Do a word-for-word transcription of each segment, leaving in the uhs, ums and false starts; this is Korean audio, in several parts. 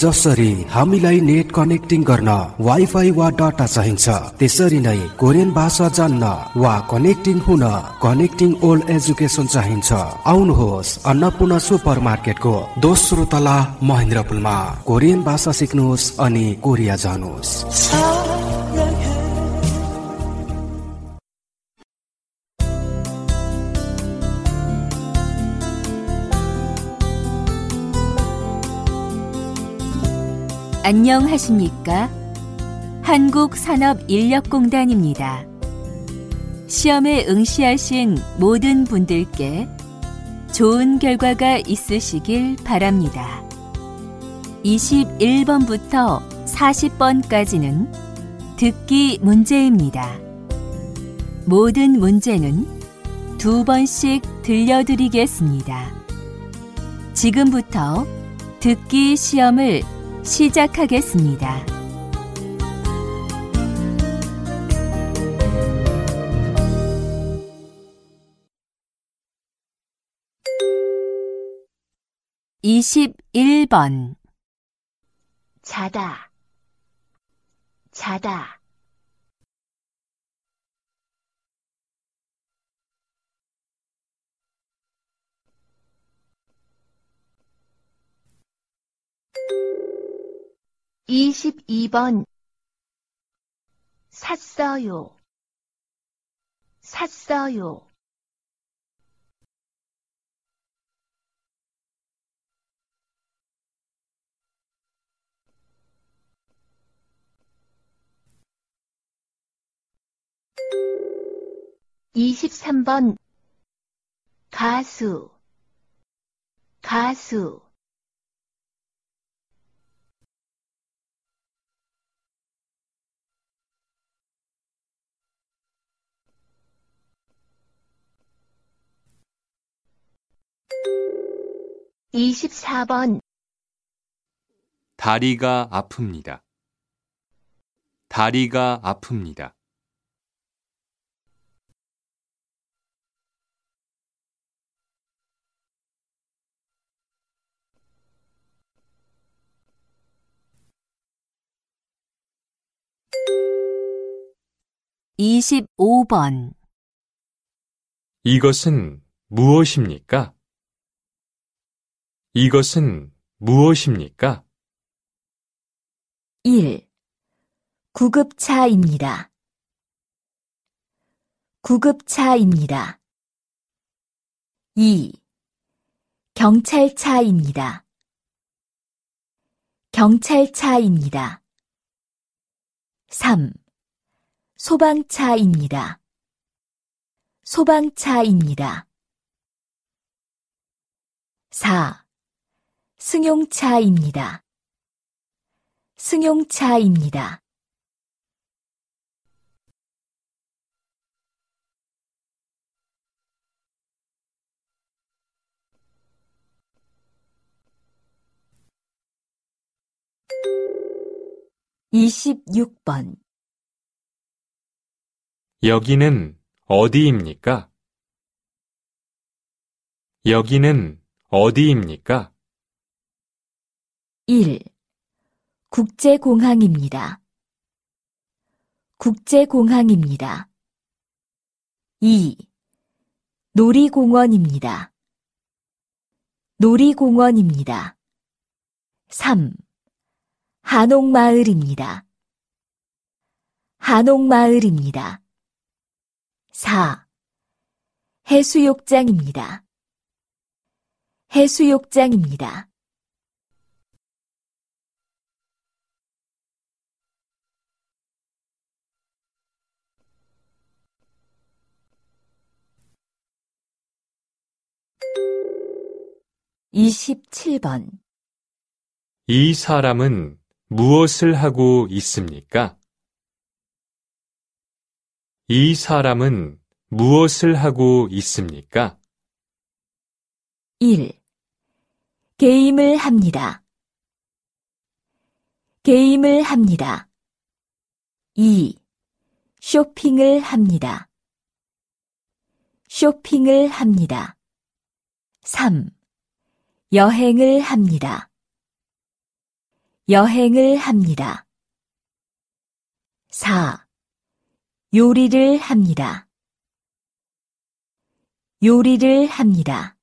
जसरी हामीलाई net connecting गर्न वाइफाई वा डाटा चाहिन्छ, त्यसरी नै कोरियन भाषा जान्न वा कनेक्टिङ हुन कनेक्टिङ ओल्ड एजुकेसन चाहिन्छ। आउनुहोस् अन्नपूर्ण सुपर मार्केटको दोस्रो तला महेन्द्रपुलमा कोरियन भाषा सिक्नुहोस् अनि कोरिया जानुहोस्। 안녕하십니까? 한국산업인력공단입니다. 시험에 응시하신 모든 분들께 좋은 결과가 있으시길 바랍니다. 이십일 번부터 사십 번까지는 듣기 문제입니다. 모든 문제는 두 번씩 들려드리겠습니다. 지금부터 듣기 시험을 시작하겠습니다. 이십일 번 자다, 자다. 이십이 번 샀어요, 샀어요. 이십삼 번 가수, 가수. 이십사 번 다리가 아픕니다. 다리가 아픕니다. 이십오 번 이것은 무엇입니까? 이것은 무엇입니까? 일. 구급차입니다. 구급차입니다. 이. 경찰차입니다. 경찰차입니다. 삼. 소방차입니다. 소방차입니다. 사. 승용차입니다. 승용차입니다. 이십육 번 여기는 어디입니까? 여기는 어디입니까? 일. 국제공항입니다. 국제공항입니다. 이. 놀이공원입니다. 놀이공원입니다. 삼. 한옥마을입니다. 한옥마을입니다. 사. 해수욕장입니다. 해수욕장입니다. 이십칠 번 이 사람은 무엇을 하고 있습니까? 이 사람은 무엇을 하고 있습니까? 일. 게임을 합니다. 게임을 합니다. 이. 쇼핑을 합니다. 쇼핑을 합니다. 삼. 여행을 합니다. 여행을 합니다. 사. 요리를 합니다. 요리를 합니다.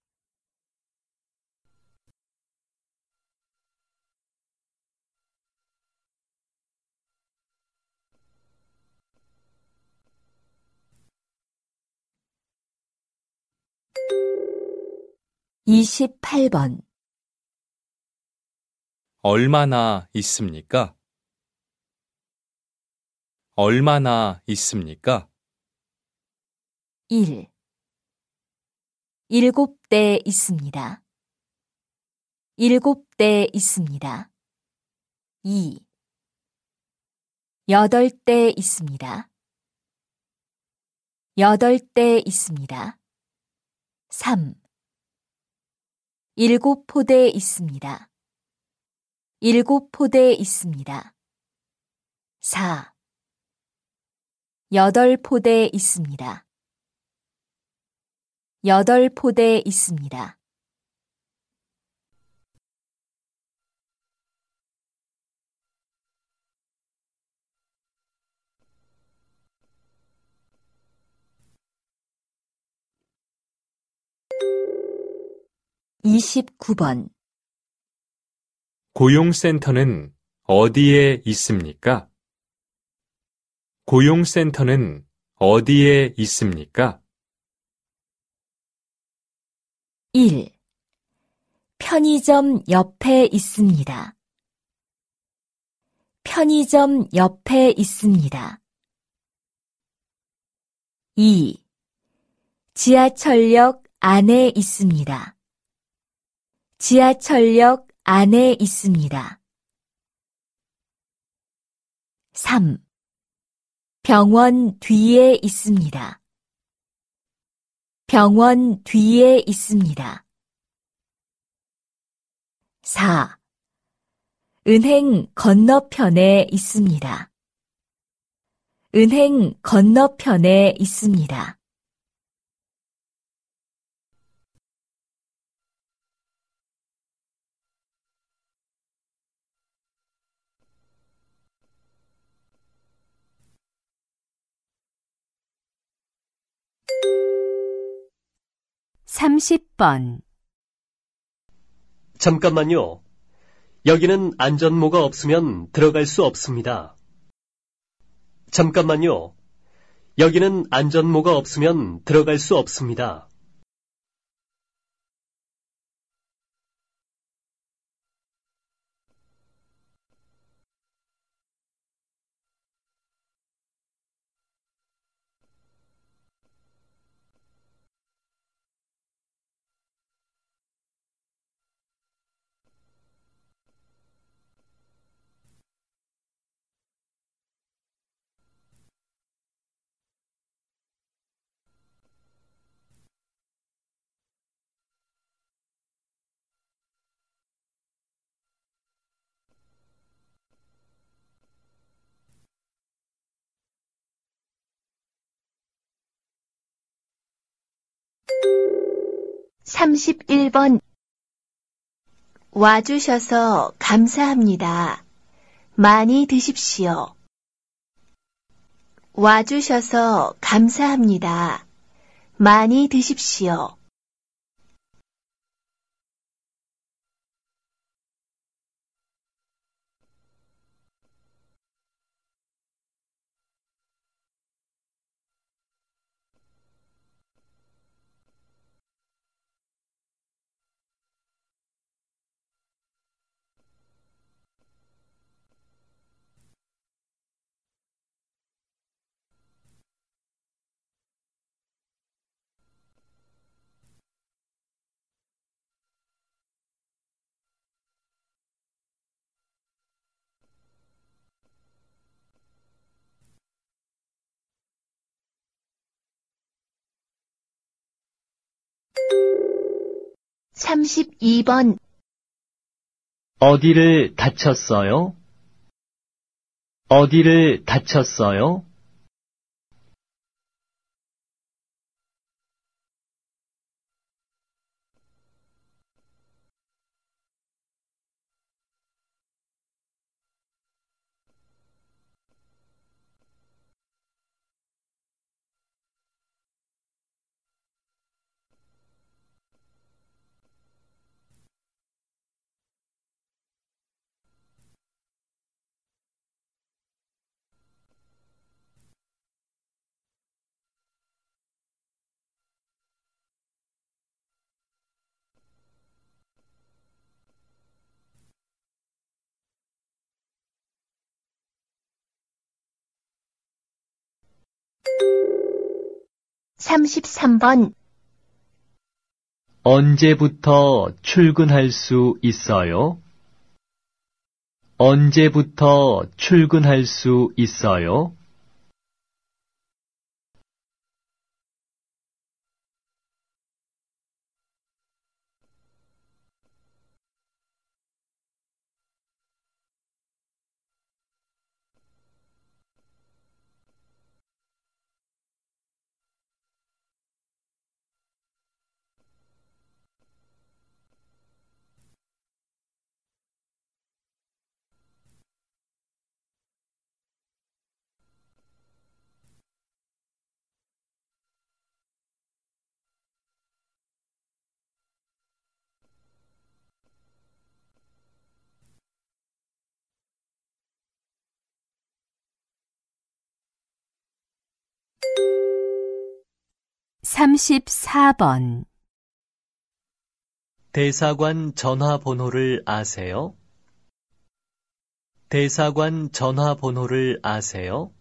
이십팔 번. 얼마나 있습니까? 얼마나 있습니까? 일. 일곱 대 있습니다. 일곱 대 있습니다. 이. 여덟 대 있습니다. 여덟 대 있습니다. 삼. 일곱 포대 있습니다. 일곱 포대 있습니다. 사. 여덟 포대 있습니다. 여덟 포대 있습니다. 이십구 번. 고용센터는 어디에 있습니까? 고용센터는 어디에 있습니까? 일. 편의점 옆에 있습니다. 편의점 옆에 있습니다. 이. 지하철역 안에 있습니다. 지하철역 안에 있습니다. 삼. 병원 뒤에 있습니다. 병원 뒤에 있습니다. 사. 은행 건너편에 있습니다. 은행 건너편에 있습니다. 삼십 번. 잠깐만요. 여기는 안전모가 없으면 들어갈 수 없습니다. 잠깐만요. 여기는 안전모가 없으면 들어갈 수 없습니다. 삼십일 번. 와주셔서 감사합니다. 많이 드십시오. 와주셔서 감사합니다. 많이 드십시오. 삼십이 번. 어디를 다쳤어요? 어디를 다쳤어요? 삼십삼 번 언제부터 출근할 수 있어요? 언제부터 출근할 수 있어요? 삼십사 번 대사관 전화번호를 아세요? 대사관 전화번호를 아세요?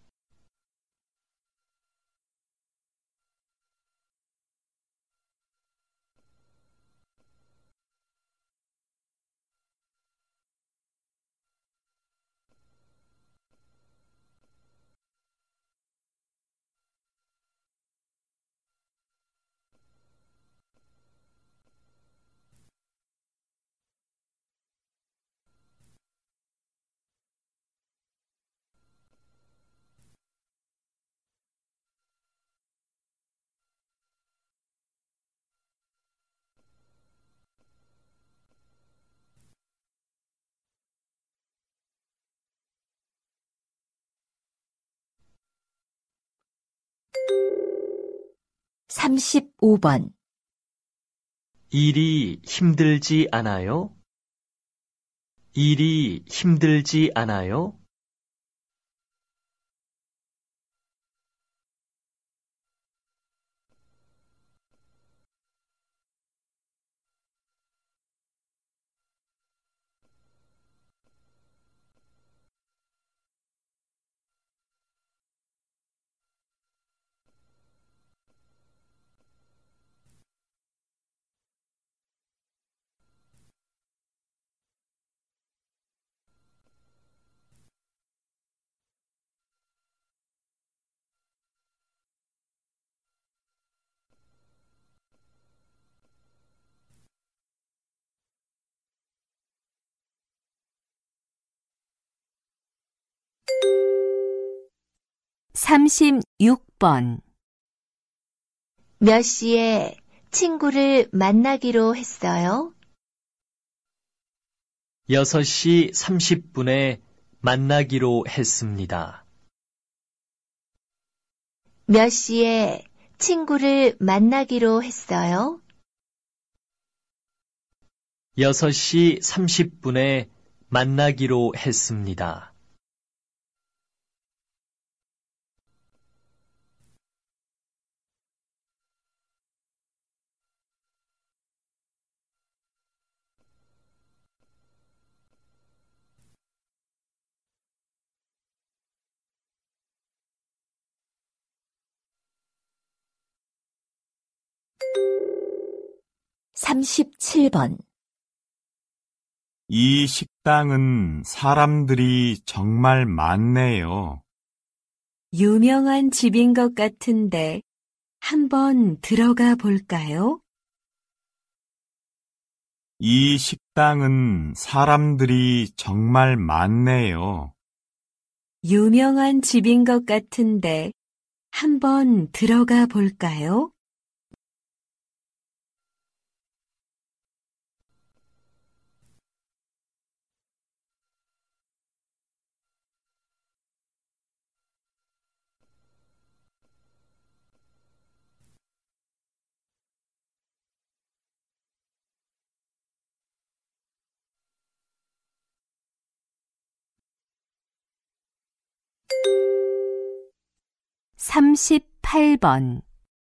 삼십오 번 일이 힘들지 않아요? 일이 힘들지 않아요? 삼십육 번 몇 시에 친구를 만나기로 했어요? 여섯 시 삼십 분에 만나기로 했습니다. 몇 시에 친구를 만나기로 했어요? 여섯 시 삼십 분에 만나기로 했습니다. 삼십칠 번 이 식당은 사람들이 정말 많네요. 유명한 집인 것 같은데 한번 들어가 볼까요? 이 식당은 사람들이 정말 많네요. 유명한 집인 것 같은데 한번 들어가 볼까요? 삼십팔 번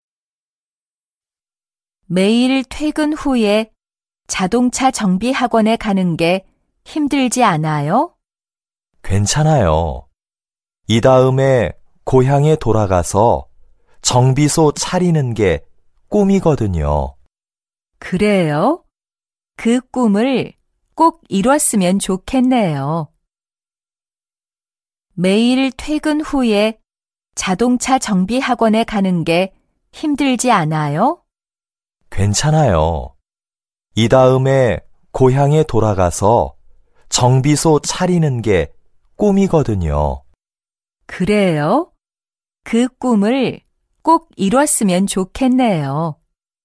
매일 퇴근 후에 자동차 정비 학원에 가는 게 힘들지 않아요? 괜찮아요. 이 다음에 고향에 돌아가서 정비소 차리는 게 꿈이거든요. 그래요? 그 꿈을 꼭 이뤘으면 좋겠네요. 매일 퇴근 후에 자동차 정비 학원에 가는 게 힘들지 않아요? 괜찮아요. 이 다음에 고향에 돌아가서 정비소 차리는 게 꿈이거든요. 그래요? 그 꿈을 꼭 이뤘으면 좋겠네요.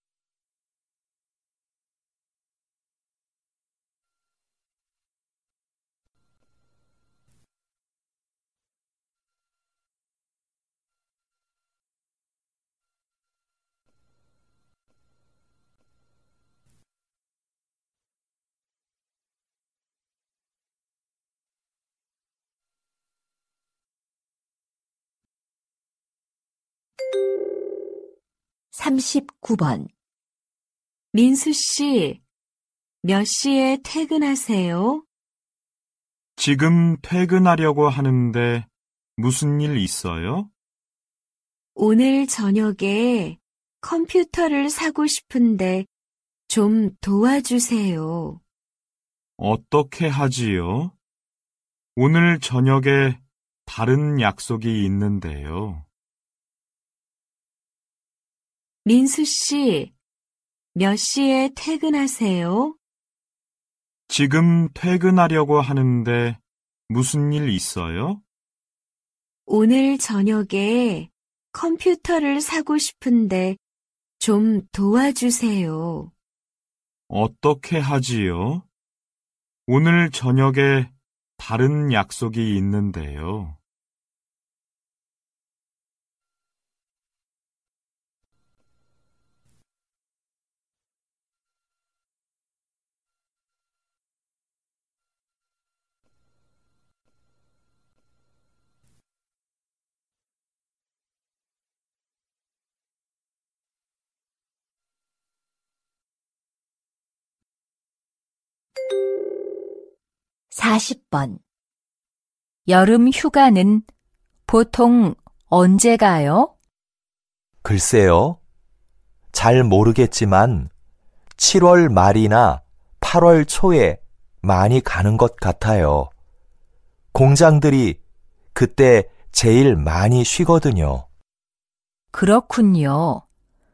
삼십구 번. 민수 씨, 몇 시에 퇴근하세요? 지금 퇴근하려고 하는데 무슨 일 있어요? 오늘 저녁에 컴퓨터를 사고 싶은데 좀 도와주세요. 어떻게 하지요? 오늘 저녁에 다른 약속이 있는데요. 민수 씨, 몇 시에 퇴근하세요? 지금 퇴근하려고 하는데 무슨 일 있어요? 오늘 저녁에 컴퓨터를 사고 싶은데 좀 도와주세요. 어떻게 하지요? 오늘 저녁에 다른 약속이 있는데요. 사십 번. 여름 휴가는 보통 언제 가요? 글쎄요. 잘 모르겠지만 칠월 말이나 팔월 초에 많이 가는 것 같아요. 공장들이 그때 제일 많이 쉬거든요. 그렇군요.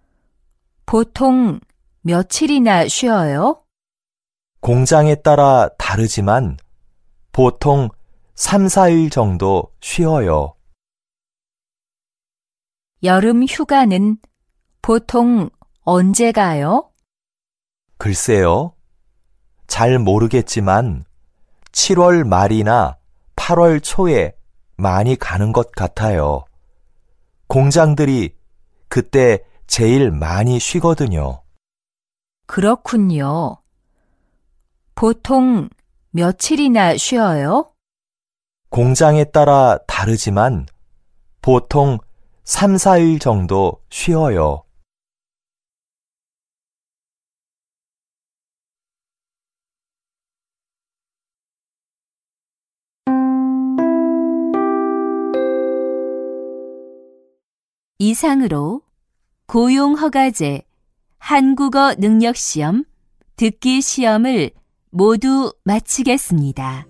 보통 며칠이나 쉬어요? 공장에 따라 다르지만 보통 삼, 사일 정도 쉬어요. 여름 휴가는 보통 언제 가요? 글쎄요. 잘 모르겠지만 칠월 말이나 팔월 초에 많이 가는 것 같아요. 공장들이 그때 제일 많이 쉬거든요. 그렇군요. 보통 며칠이나 쉬어요? 공장에 따라 다르지만 보통 삼, 사일 정도 쉬어요. 이상으로 고용허가제, 한국어 능력시험, 듣기 시험을 모두 마치겠습니다.